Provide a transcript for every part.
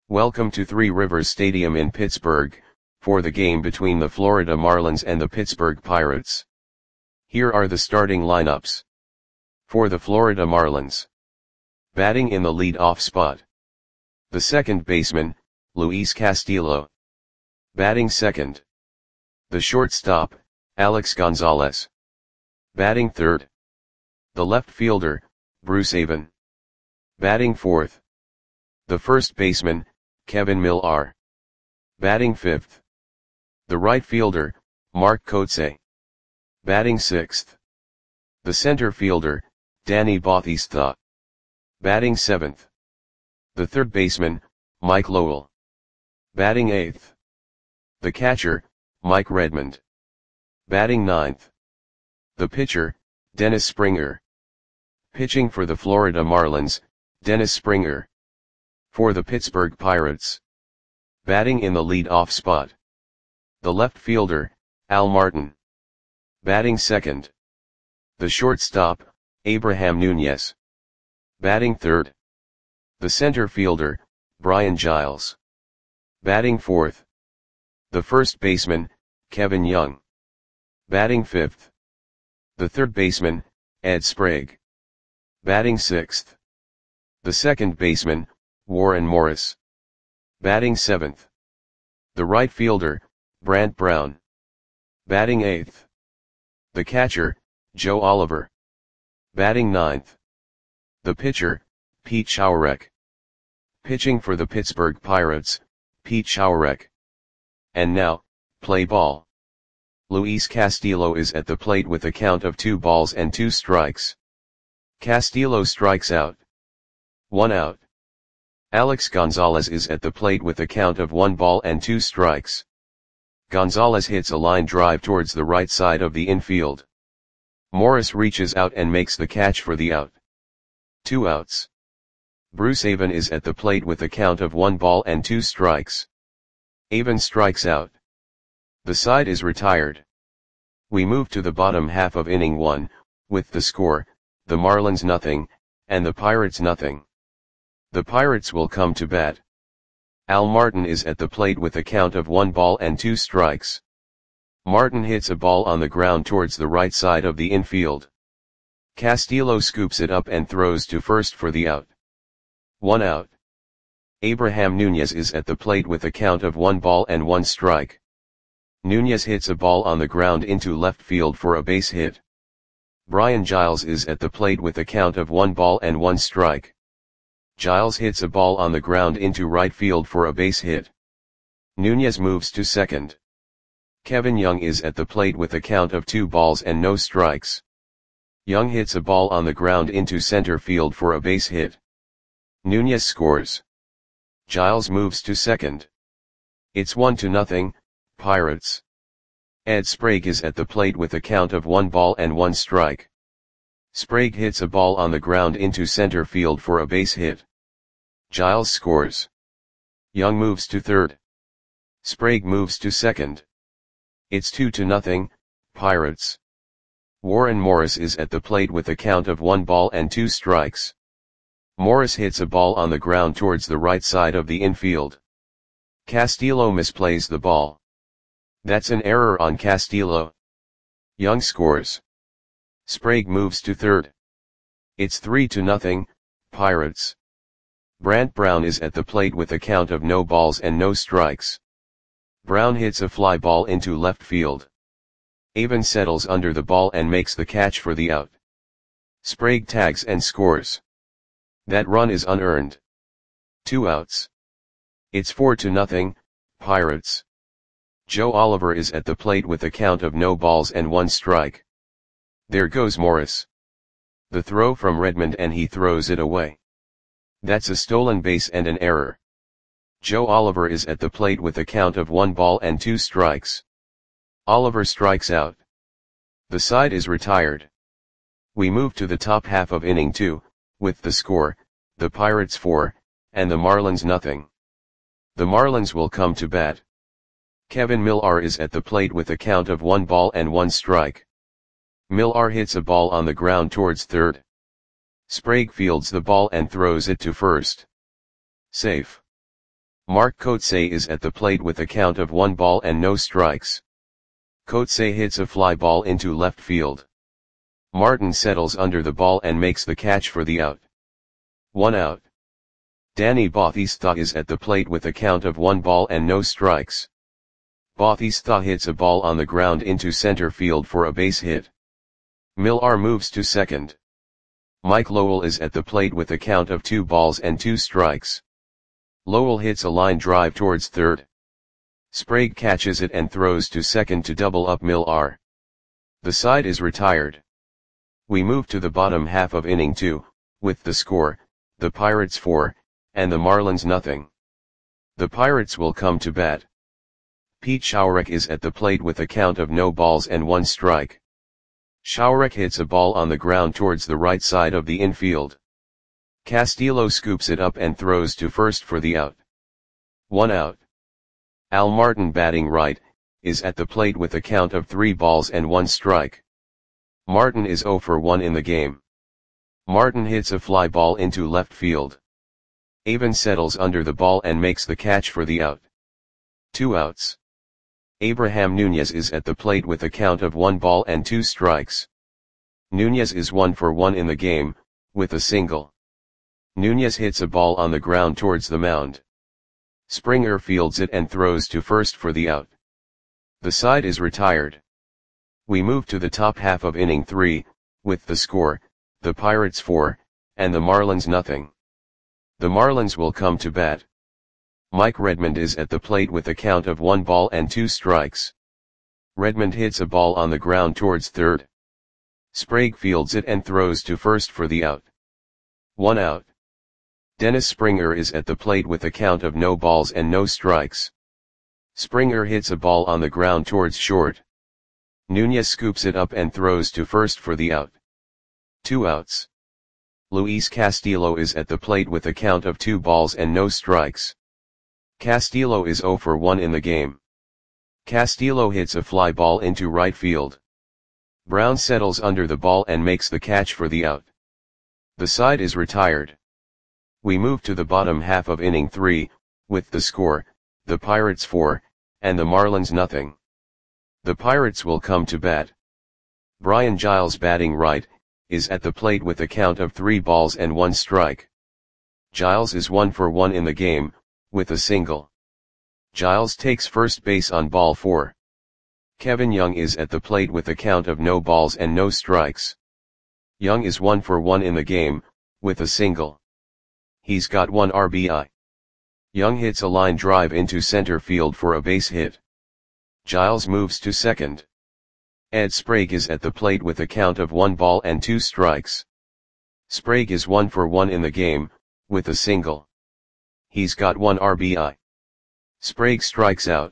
Welcome to Three Rivers Stadium in Pittsburgh, for the game between the Florida Marlins and the Pittsburgh Pirates. Here are the starting lineups. For the Florida Marlins. Batting in the lead-off spot. The second baseman, Luis Castillo. Batting second. The shortstop, Alex Gonzalez. Batting third. The left fielder, Bruce Avon. Batting fourth. The first baseman, Kevin Millar. Batting fifth. The right fielder, Mark Kotsay. Batting sixth. The center fielder, Danny Bautista. Batting seventh. The third baseman, Mike Lowell. Batting eighth. The catcher, Mike Redmond. Batting ninth. The pitcher, Dennis Springer. Pitching for the Florida Marlins, Dennis Springer. For the Pittsburgh Pirates. Batting in the lead-off spot. The left fielder, Al Martin. Batting second. The shortstop, Abraham Nunez. Batting third. The center fielder, Brian Giles. Batting fourth. The first baseman, Kevin Young. Batting fifth. The third baseman, Ed Sprague. Batting sixth. The second baseman, Warren Morris. Batting seventh. The right fielder, Brant Brown. Batting eighth. The catcher, Joe Oliver. Batting ninth. The pitcher, Pete Schourek. Pitching for the Pittsburgh Pirates, Pete Schourek. And now, play ball. Luis Castillo is at the plate with a count of 2 balls and 2 strikes. Castillo strikes out. 1 out. Alex Gonzalez is at the plate with a count of 1 ball and 2 strikes. Gonzalez hits a line drive towards the right side of the infield. Morris reaches out and makes the catch for the out. 2 outs. Bruce Avon is at the plate with a count of 1 ball and 2 strikes. Avon strikes out. The side is retired. We move to the bottom half of inning 1, with the score, the Marlins nothing, and the Pirates nothing. The Pirates will come to bat. Al Martin is at the plate with a count of 1 ball and 2 strikes. Martin hits a ball on the ground towards the right side of the infield. Castillo scoops it up and throws to first for the out. 1 out. Abraham Nunez is at the plate with a count of 1 ball and 1 strike. Nunez hits a ball on the ground into left field for a base hit. Brian Giles is at the plate with a count of 1 ball and 1 strike. Giles hits a ball on the ground into right field for a base hit. Nunez moves to second. Kevin Young is at the plate with a count of 2 balls and no strikes. Young hits a ball on the ground into center field for a base hit. Nunez scores. Giles moves to second. It's 1-0, Pirates. Ed Sprague is at the plate with a count of 1 ball and 1 strike. Sprague hits a ball on the ground into center field for a base hit. Giles scores. Young moves to third. Sprague moves to second. It's 2-0, Pirates. Warren Morris is at the plate with a count of 1 ball and 2 strikes. Morris hits a ball on the ground towards the right side of the infield. Castillo misplays the ball. That's an error on Castillo. Young scores. Sprague moves to third. It's 3-0, Pirates. Brant Brown is at the plate with a count of no balls and no strikes. Brown hits a fly ball into left field. Avon settles under the ball and makes the catch for the out. Sprague tags and scores. That run is unearned. 2 outs. It's 4-0, Pirates. Joe Oliver is at the plate with a count of no balls and 1 strike. There goes Morris. The throw from Redmond and he throws it away. That's a stolen base and an error. Joe Oliver is at the plate with a count of 1 ball and 2 strikes. Oliver strikes out. The side is retired. We move to the top half of inning 2, with the score, the Pirates 4, and the Marlins nothing. The Marlins will come to bat. Kevin Millar is at the plate with a count of 1 ball and 1 strike. Millar hits a ball on the ground towards third. Sprague fields the ball and throws it to first. Safe. Mark Kotsay is at the plate with a count of 1 ball and no strikes. Kotsay hits a fly ball into left field. Martin settles under the ball and makes the catch for the out. 1 out. Danny Bautista is at the plate with a count of 1 ball and no strikes. Bautista hits a ball on the ground into center field for a base hit. Millar moves to second. Mike Lowell is at the plate with a count of 2 balls and 2 strikes. Lowell hits a line drive towards third. Sprague catches it and throws to second to double up Millar. The side is retired. We move to the bottom half of inning 2, with the score, the Pirates 4, and the Marlins nothing. The Pirates will come to bat. Pete Shaurek is at the plate with a count of no balls and 1 strike. Shaurek hits a ball on the ground towards the right side of the infield. Castillo scoops it up and throws to first for the out. 1 out. Al Martin, batting right, is at the plate with a count of 3 balls and 1 strike. Martin is 0 for 1 in the game. Martin hits a fly ball into left field. Avon settles under the ball and makes the catch for the out. 2 outs. Abraham Nunez is at the plate with a count of 1 ball and 2 strikes. Nunez is 1 for 1 in the game, with a single. Nunez hits a ball on the ground towards the mound. Springer fields it and throws to first for the out. The side is retired. We move to the top half of inning 3, with the score, the Pirates 4, and the Marlins nothing. The Marlins will come to bat. Mike Redmond is at the plate with a count of 1 ball and 2 strikes. Redmond hits a ball on the ground towards third. Sprague fields it and throws to first for the out. 1 out. Dennis Springer is at the plate with a count of no balls and no strikes. Springer hits a ball on the ground towards short. Nunez scoops it up and throws to first for the out. 2 outs. Luis Castillo is at the plate with a count of 2 balls and no strikes. Castillo is 0 for 1 in the game. Castillo hits a fly ball into right field. Brown settles under the ball and makes the catch for the out. The side is retired. We move to the bottom half of inning 3, with the score, the Pirates 4, and the Marlins nothing. The Pirates will come to bat. Brian Giles, batting right, is at the plate with a count of 3 balls and 1 strike. Giles is 1 for 1 in the game, with a single. Giles takes first base on ball 4. Kevin Young is at the plate with a count of no balls and no strikes. Young is 1 for 1 in the game, with a single. He's got 1 RBI. Young hits a line drive into center field for a base hit. Giles moves to second. Ed Sprague is at the plate with a count of 1 ball and 2 strikes. Sprague is 1 for 1 in the game, with a single. He's got 1 RBI. Sprague strikes out.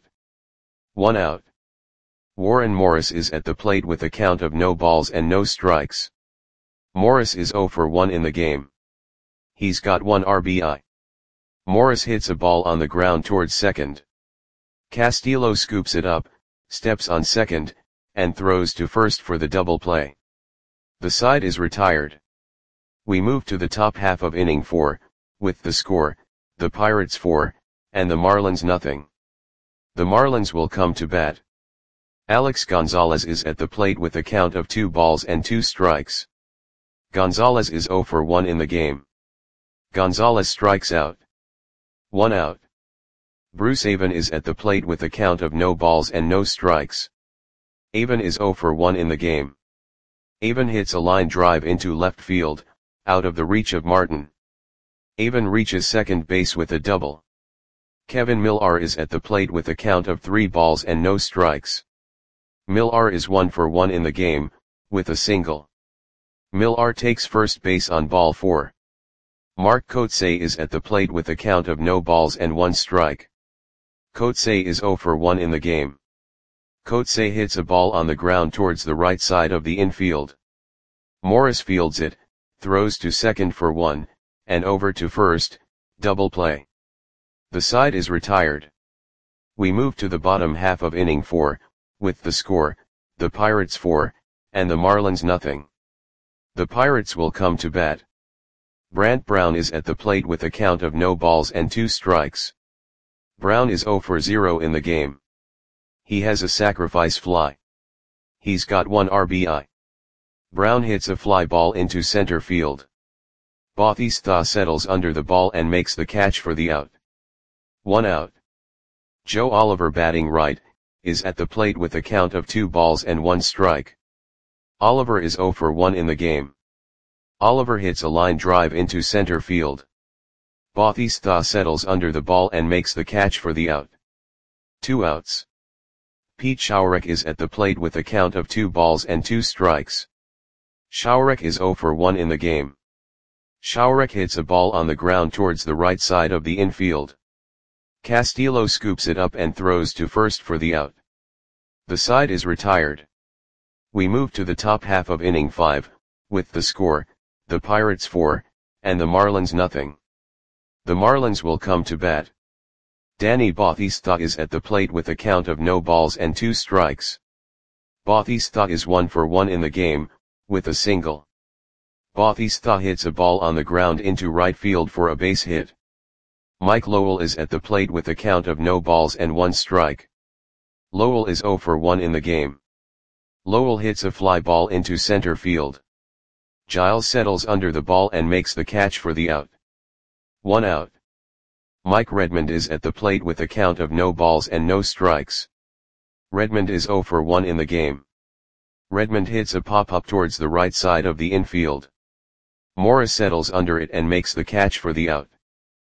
1 out. Warren Morris is at the plate with a count of no balls and no strikes. Morris is 0 for 1 in the game. He's got 1 RBI. Morris hits a ball on the ground towards second. Castillo scoops it up, steps on second, and throws to first for the double play. The side is retired. We move to the top half of inning 4, with the score, the Pirates 4, and the Marlins nothing. The Marlins will come to bat. Alex Gonzalez is at the plate with a count of 2 balls and 2 strikes. Gonzalez is 0 for 1 in the game. Gonzalez strikes out. 1 out. Bruce Avon is at the plate with a count of no balls and no strikes. Avon is 0 for 1 in the game. Avon hits a line drive into left field, out of the reach of Martin. Avon reaches second base with a double. Kevin Millar is at the plate with a count of 3 balls and no strikes. Millar is 1 for 1 in the game, with a single. Millar takes first base on ball 4. Mark Kotsay is at the plate with a count of no balls and 1 strike. Kotsay is 0 for 1 in the game. Kotsay hits a ball on the ground towards the right side of the infield. Morris fields it, throws to second for 1, and over to first, double play. The side is retired. We move to the bottom half of inning 4, with the score, the Pirates 4, and the Marlins nothing. The Pirates will come to bat. Brant Brown is at the plate with a count of no balls and 2 strikes. Brown is 0 for 0 in the game. He has a sacrifice fly. He's got 1 RBI. Brown hits a fly ball into center field. Bautista settles under the ball and makes the catch for the out. 1 out. Joe Oliver, batting right, is at the plate with a count of 2 balls and 1 strike. Oliver is 0 for 1 in the game. Oliver hits a line drive into center field. Bautista settles under the ball and makes the catch for the out. 2 outs. Pete Schourek is at the plate with a count of 2 balls and 2 strikes. Schourek is 0 for 1 in the game. Schourek hits a ball on the ground towards the right side of the infield. Castillo scoops it up and throws to first for the out. The side is retired. We move to the top half of inning 5, with the score, the Pirates 4, and the Marlins nothing. The Marlins will come to bat. Danny Bautista is at the plate with a count of no balls and 2 strikes. Bautista is 1 for 1 in the game, with a single. Bautista hits a ball on the ground into right field for a base hit. Mike Lowell is at the plate with a count of no balls and 1 strike. Lowell is 0 for 1 in the game. Lowell hits a fly ball into center field. Giles settles under the ball and makes the catch for the out. 1 out. Mike Redmond is at the plate with a count of no balls and no strikes. Redmond is 0 for 1 in the game. Redmond hits a pop-up towards the right side of the infield. Morris settles under it and makes the catch for the out.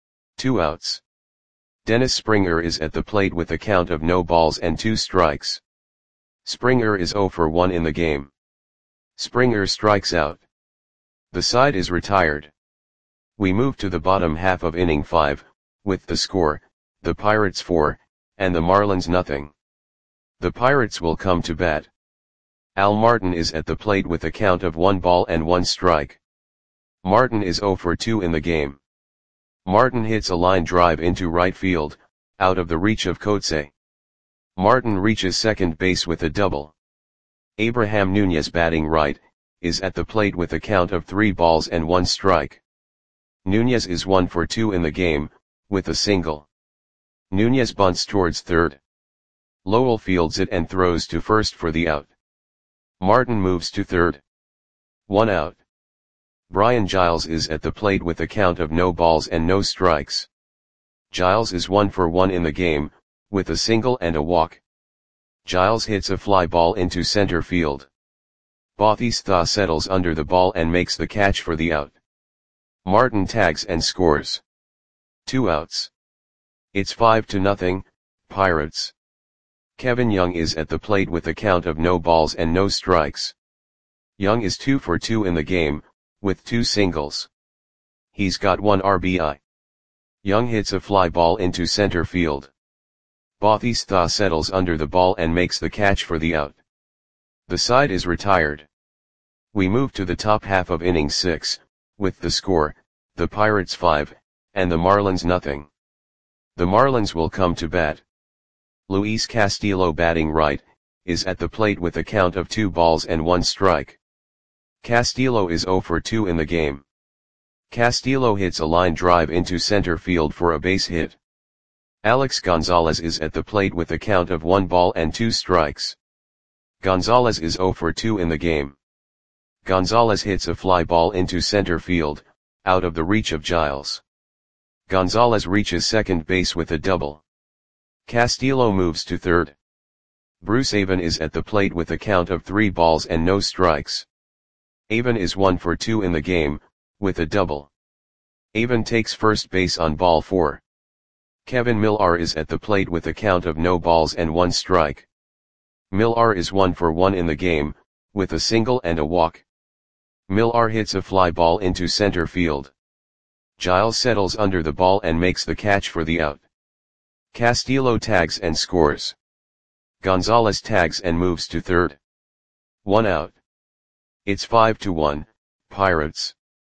2 outs. Dennis Springer is at the plate with a count of no balls and 2 strikes. Springer is 0 for 1 in the game. Springer strikes out. The side is retired. We move to the bottom half of inning 5, with the score, the Pirates 4, and the Marlins nothing. The Pirates will come to bat. Al Martin is at the plate with a count of 1 ball and 1 strike. Martin is 0 for 2 in the game. Martin hits a line drive into right field, out of the reach of Coetzee. Martin reaches second base with a double. Abraham Nunez, batting right, is at the plate with a count of 3 balls and 1 strike. Nunez is 1 for 2 in the game, with a single. Nunez bunts towards third. Lowell fields it and throws to first for the out. Martin moves to third. 1 out. Brian Giles is at the plate with a count of no balls and no strikes. Giles is 1 for 1 in the game, with a single and a walk. Giles hits a fly ball into center field. Bautista settles under the ball and makes the catch for the out. Martin tags and scores. 2 outs. It's 5-0, Pirates. Kevin Young is at the plate with a count of no balls and no strikes. Young is 2 for 2 in the game, with 2 singles. He's got 1 RBI. Young hits a fly ball into center field. Bautista settles under the ball and makes the catch for the out. The side is retired. We move to the top half of inning 6, with the score, the Pirates 5, and the Marlins nothing. The Marlins will come to bat. Luis Castillo, batting right, is at the plate with a count of 2 balls and 1 strike. Castillo is 0 for 2 in the game. Castillo hits a line drive into center field for a base hit. Alex Gonzalez is at the plate with a count of 1 ball and 2 strikes. Gonzalez is 0 for 2 in the game. Gonzalez hits a fly ball into center field, out of the reach of Giles. Gonzalez reaches second base with a double. Castillo moves to third. Bruce Avon is at the plate with a count of 3 balls and no strikes. Avon is 1 for 2 in the game, with a double. Avon takes first base on ball 4. Kevin Millar is at the plate with a count of no balls and 1 strike. Millar is 1 for 1 in the game, with a single and a walk. Millar hits a fly ball into center field. Giles settles under the ball and makes the catch for the out. Castillo tags and scores. Gonzalez tags and moves to third. 1 out. It's 5-1, Pirates.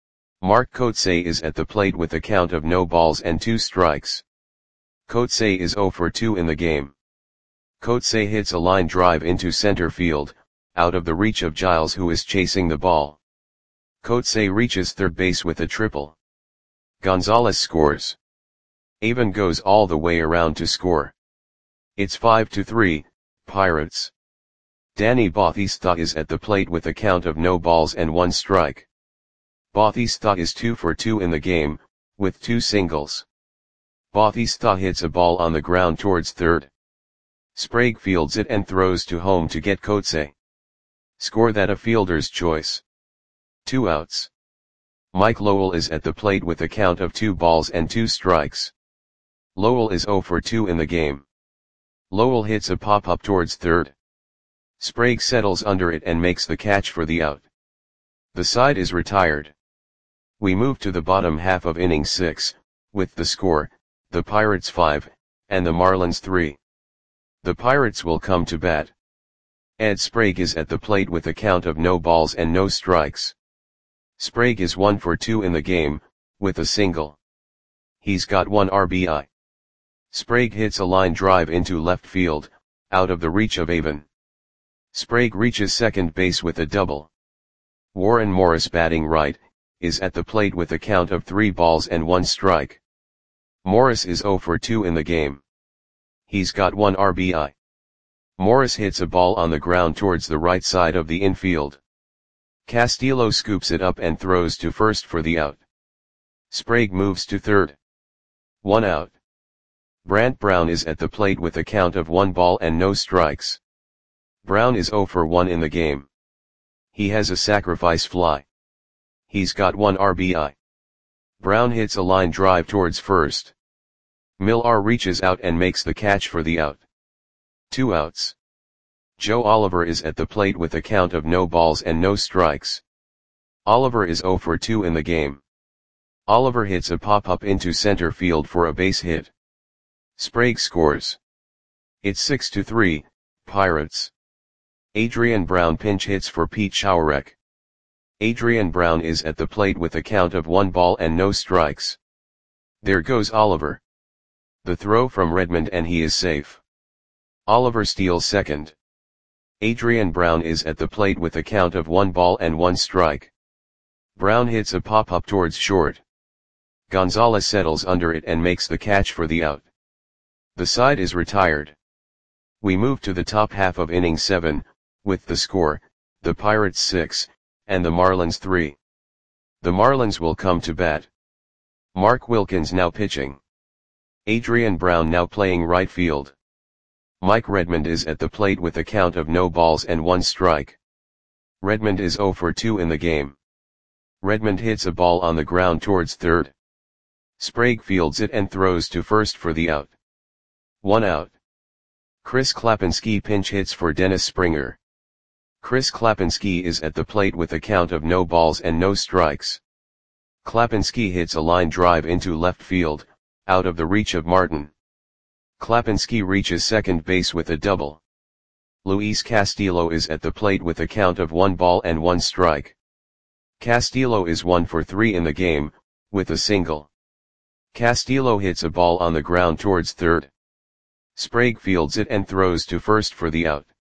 Mark Coetzee is at the plate with a count of no balls and 2 strikes. Coetzee is 0 for 2 in the game. Coetzee hits a line drive into center field, out of the reach of Giles, who is chasing the ball. Coetzee reaches third base with a triple. Gonzalez scores. Avon goes all the way around to score. It's 5-3, Pirates. Danny Bautista is at the plate with a count of no balls and 1 strike. Bautista is 2 for 2 in the game, with 2 singles. Bautista hits a ball on the ground towards third. Sprague fields it and throws to home to get Coetzee. Score that a fielder's choice. 2 outs. Mike Lowell is at the plate with a count of 2 balls and 2 strikes. Lowell is 0 for 2 in the game. Lowell hits a pop-up towards third. Sprague settles under it and makes the catch for the out. The side is retired. We move to the bottom half of inning 6, with the score, the Pirates 5, and the Marlins 3. The Pirates will come to bat. Ed Sprague is at the plate with a count of no balls and no strikes. Sprague is 1 for 2 in the game, with a single. He's got 1 RBI. Sprague hits a line drive into left field, out of the reach of Avon. Sprague reaches second base with a double. Warren Morris, batting right, is at the plate with a count of 3 balls and 1 strike. Morris is 0 for 2 in the game. He's got 1 RBI. Morris hits a ball on the ground towards the right side of the infield. Castillo scoops it up and throws to first for the out. Sprague moves to third. 1 out. Brant Brown is at the plate with a count of 1 ball and no strikes. Brown is 0 for 1 in the game. He has a sacrifice fly. He's got 1 RBI. Brown hits a line drive towards first. Millar reaches out and makes the catch for the out. 2 outs. Joe Oliver is at the plate with a count of no balls and no strikes. Oliver is 0 for 2 in the game. Oliver hits a pop-up into center field for a base hit. Sprague scores. It's 6-3, Pirates. Adrian Brown pinch hits for Pete Schourek. Adrian Brown is at the plate with a count of 1 ball and no strikes. There goes Oliver. The throw from Redmond and he is safe. Oliver steals second. Adrian Brown is at the plate with a count of 1 ball and 1 strike. Brown hits a pop-up towards short. Gonzalez settles under it and makes the catch for the out. The side is retired. We move to the top half of inning 7, with the score, the Pirates 6, and the Marlins 3. The Marlins will come to bat. Mark Wilkins now pitching. Adrian Brown now playing right field. Mike Redmond is at the plate with a count of no balls and 1 strike. Redmond is 0 for 2 in the game. Redmond hits a ball on the ground towards third. Sprague fields it and throws to first for the out. 1 out. Chris Klapinski pinch hits for Dennis Springer. Chris Klapinski is at the plate with a count of no balls and no strikes. Klapinski hits a line drive into left field, out of the reach of Martin. Klapinski reaches second base with a double. Luis Castillo is at the plate with a count of 1 ball and 1 strike. Castillo is 1 for 3 in the game, with a single. Castillo hits a ball on the ground towards third. Sprague fields it and throws to first for the out.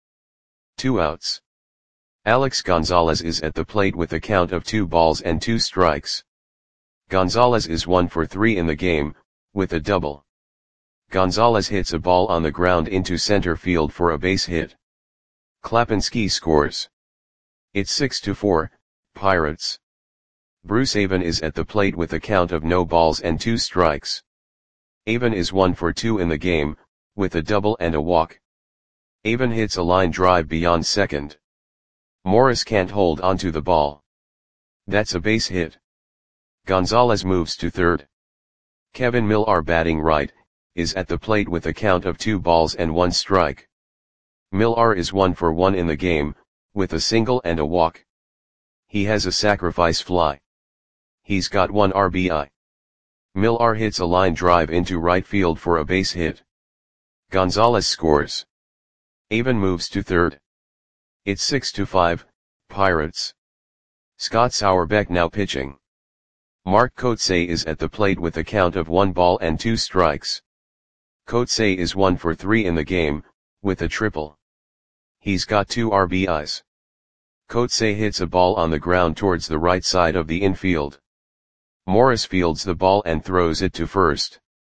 2 outs. Alex Gonzalez is at the plate with a count of 2 balls and 2 strikes. Gonzalez is 1 for 3 in the game, with a double. Gonzalez hits a ball on the ground into center field for a base hit. Klapinski scores. It's 6-4, Pirates. Bruce Avon is at the plate with a count of no balls and 2 strikes. Avon is 1 for 2 in the game, with a double and a walk. Avon hits a line drive beyond second. Morris can't hold onto the ball. That's a base hit. Gonzalez moves to third. Kevin Millar, batting right, is at the plate with a count of 2 balls and 1 strike. Millar is 1 for 1 in the game, with a single and a walk. He has a sacrifice fly. He's got 1 RBI. Millar hits a line drive into right field for a base hit. Gonzalez scores. Avon moves to third. It's 6-5, Pirates. Scott Sauerbeck now pitching. Mark Coetzee is at the plate with a count of 1 ball and 2 strikes. Coetzee is 1 for 3 in the game, with a triple. He's got 2 RBIs. Coetzee hits a ball on the ground towards the right side of the infield. Morris fields the ball and throws it to first.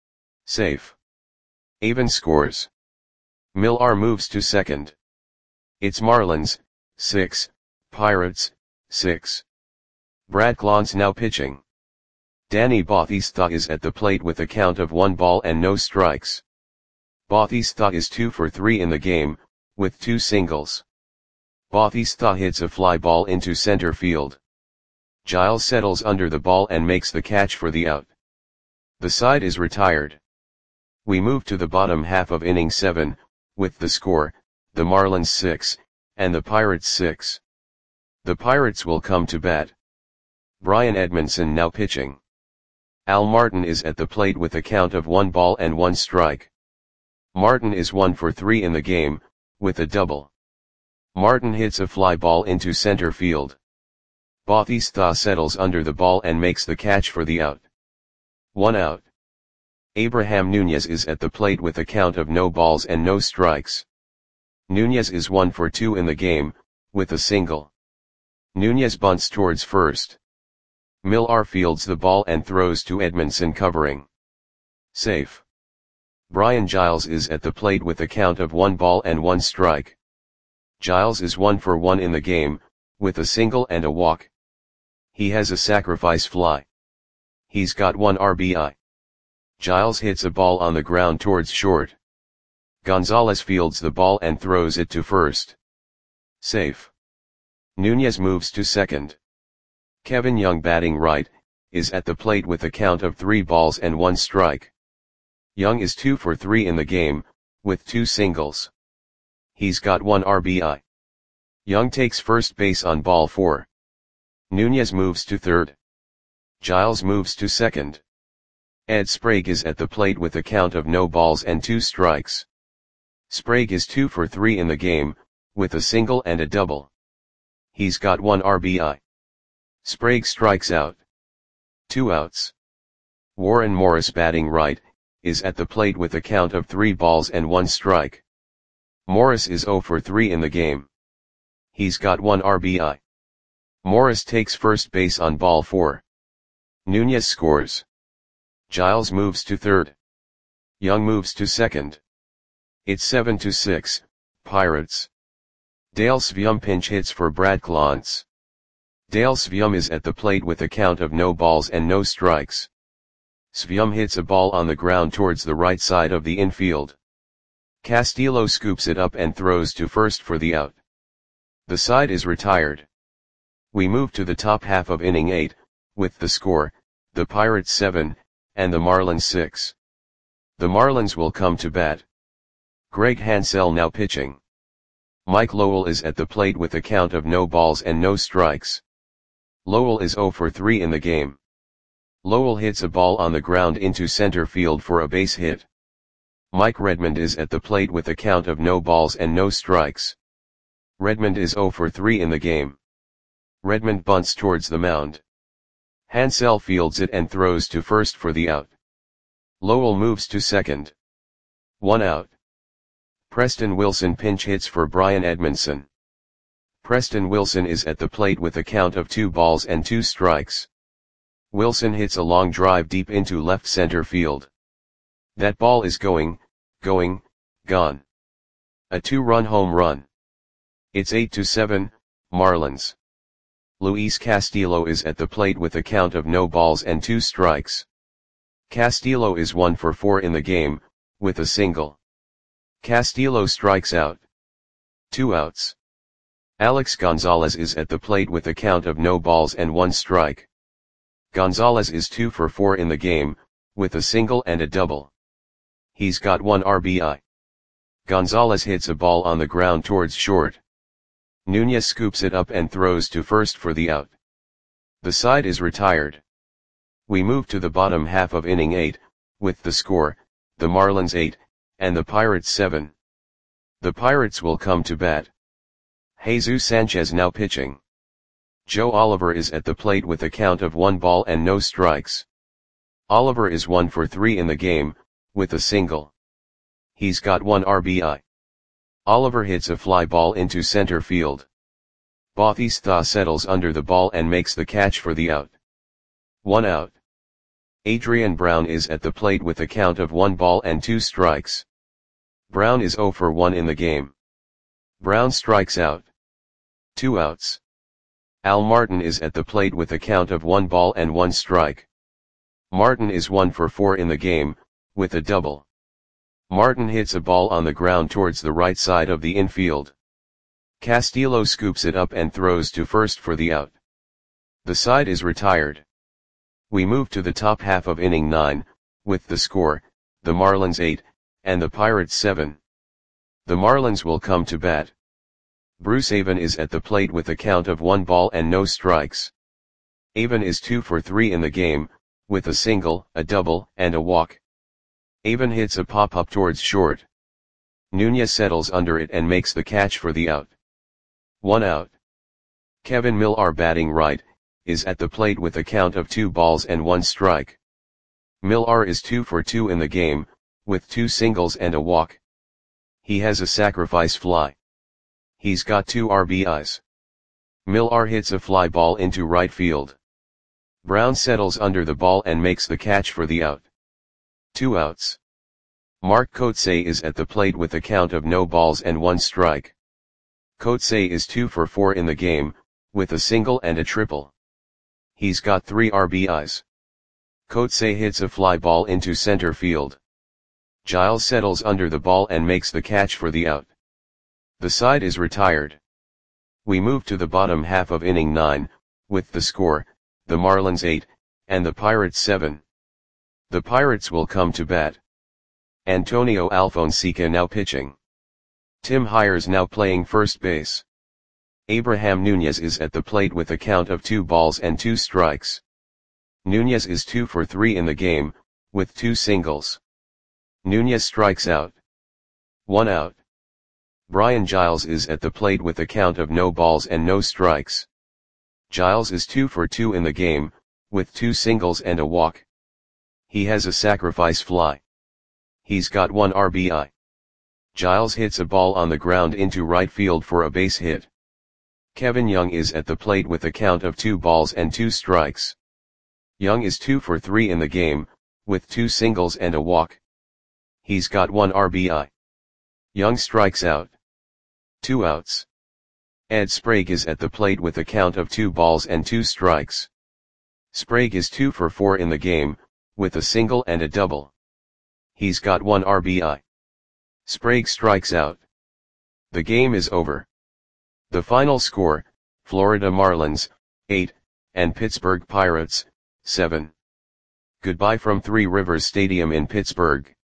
Safe. Avon scores. Millar moves to second. It's Marlins, 6, Pirates, 6. Brad Clontz now pitching. Danny Bautista is at the plate with a count of 1 ball and no strikes. Bautista is 2 for 3 in the game, with 2 singles. Bautista hits a fly ball into center field. Giles settles under the ball and makes the catch for the out. The side is retired. We move to the bottom half of inning 7, with the score, the Marlins 6, and the Pirates 6. The Pirates will come to bat. Brian Edmondson now pitching. Al Martin is at the plate with a count of 1 ball and 1 strike. Martin is 1 for 3 in the game, with a double. Martin hits a fly ball into center field. Bautista settles under the ball and makes the catch for the out. 1 out. Abraham Nunez is at the plate with a count of no balls and no strikes. Nunez is 1 for 2 in the game, with a single. Nunez bunts towards first. Millar fields the ball and throws to Edmondson covering. Safe. Brian Giles is at the plate with a count of 1 ball and 1 strike. Giles is 1 for 1 in the game, with a single and a walk. He has a sacrifice fly. He's got 1 RBI. Giles hits a ball on the ground towards short. Gonzalez fields the ball and throws it to first. Safe. Nunez moves to second. Kevin Young batting right, is at the plate with a count of 3 balls and 1 strike. Young is 2 for 3 in the game, with 2 singles. He's got 1 RBI. Young takes first base on ball 4. Nunez moves to third. Giles moves to second. Ed Sprague is at the plate with a count of no balls and 2 strikes. Sprague is 2 for 3 in the game, with a single and a double. He's got 1 RBI. Sprague strikes out. 2 outs. Warren Morris batting right, is at the plate with a count of 3 balls and 1 strike. Morris is 0 for 3 in the game. He's got 1 RBI. Morris takes first base on ball 4. Nunez scores. Giles moves to third. Young moves to second. It's 7-6, Pirates. Dale Sveum pinch hits for Brad Clontz. Dale Sveum is at the plate with a count of no balls and no strikes. Sveum hits a ball on the ground towards the right side of the infield. Castillo scoops it up and throws to first for the out. The side is retired. We move to the top half of inning 8, with the score, the Pirates 7, and the Marlins 6. The Marlins will come to bat. Greg Hansell now pitching. Mike Lowell is at the plate with a count of no balls and no strikes. Lowell is 0 for 3 in the game. Lowell hits a ball on the ground into center field for a base hit. Mike Redmond is at the plate with a count of no balls and no strikes. Redmond is 0 for 3 in the game. Redmond bunts towards the mound. Hansell fields it and throws to first for the out. Lowell moves to second. 1 out. Preston Wilson pinch hits for Brian Edmondson. Preston Wilson is at the plate with a count of 2 balls and 2 strikes. Wilson hits a long drive deep into left center field. That ball is gone. A 2-run home run. It's 8-7, Marlins. Luis Castillo is at the plate with a count of no balls and 2 strikes. Castillo is 1 for 4 in the game, with a single. Castillo strikes out. 2 outs. Alex Gonzalez is at the plate with a count of no balls and 1 strike. Gonzalez is 2 for 4 in the game, with a single and a double. He's got 1 RBI. Gonzalez hits a ball on the ground towards short. Nunez scoops it up and throws to first for the out. The side is retired. We move to the bottom half of inning 8, with the score, the Marlins 8, and the Pirates 7. The Pirates will come to bat. Jesus Sanchez now pitching. Joe Oliver is at the plate with a count of 1 ball and no strikes. Oliver is 1 for 3 in the game, with a single. He's got 1 RBI. Oliver hits a fly ball into center field. Bautista settles under the ball and makes the catch for the out. 1 out. Adrian Brown is at the plate with a count of 1 ball and 2 strikes. Brown is 0 for 1 in the game. Brown strikes out. 2 outs. Al Martin is at the plate with a count of 1 ball and 1 strike. Martin is 1 for 4 in the game, with a double. Martin hits a ball on the ground towards the right side of the infield. Castillo scoops it up and throws to first for the out. The side is retired. We move to the top half of inning 9, with the score, the Marlins 8, and the Pirates 7. The Marlins will come to bat. Bruce Avon is at the plate with a count of 1 ball and no strikes. Avon is 2 for 3 in the game, with a single, a double, and a walk. Avon hits a pop-up towards short. Nunez settles under it and makes the catch for the out. 1 out. Kevin Millar, batting right, is at the plate with a count of 2 balls and 1 strike. Millar is 2 for 2 in the game, with 2 singles and a walk. He has a sacrifice fly. He's got 2 RBIs. Millar hits a fly ball into right field. Brown settles under the ball and makes the catch for the out. 2 outs. Mark Kotsay is at the plate with a count of no balls and 1 strike. Kotsay is 2 for 4 in the game, with a single and a triple. He's got 3 RBIs. Kotsay hits a fly ball into center field. Giles settles under the ball and makes the catch for the out. The side is retired. We move to the bottom half of inning 9, with the score, the Marlins 8, and the Pirates 7. The Pirates will come to bat. Antonio Alfonseca now pitching. Tim Hyers now playing first base. Abraham Nunez is at the plate with a count of 2 balls and 2 strikes. Nunez is 2 for 3 in the game, with 2 singles. Nunez strikes out. 1 out. Brian Giles is at the plate with a count of no balls and no strikes. Giles is 2 for 2 in the game, with 2 singles and a walk. He has a sacrifice fly. He's got 1 RBI. Giles hits a ball on the ground into right field for a base hit. Kevin Young is at the plate with a count of 2 balls and 2 strikes. Young is 2 for 3 in the game, with 2 singles and a walk. He's got 1 RBI. Young strikes out. 2 outs. Ed Sprague is at the plate with a count of 2 balls and 2 strikes. Sprague is 2 for 4 in the game, with a single and a double. He's got 1 RBI. Sprague strikes out. The game is over. The final score, Florida Marlins, 8, and Pittsburgh Pirates, 7. Goodbye from Three Rivers Stadium in Pittsburgh.